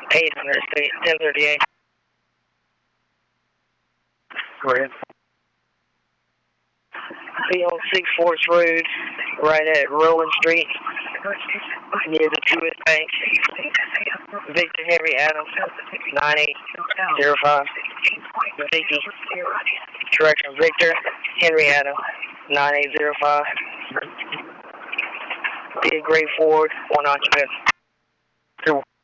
800 Street, 1038. Go ahead. Be on 6 Forks Road, right at Rowan Street, near the Truist Bank. Victor Henry Adams, 9805. Vicky. Correction, Victor Henry Adams, 9805. Big Gray Ford, 1 occupant.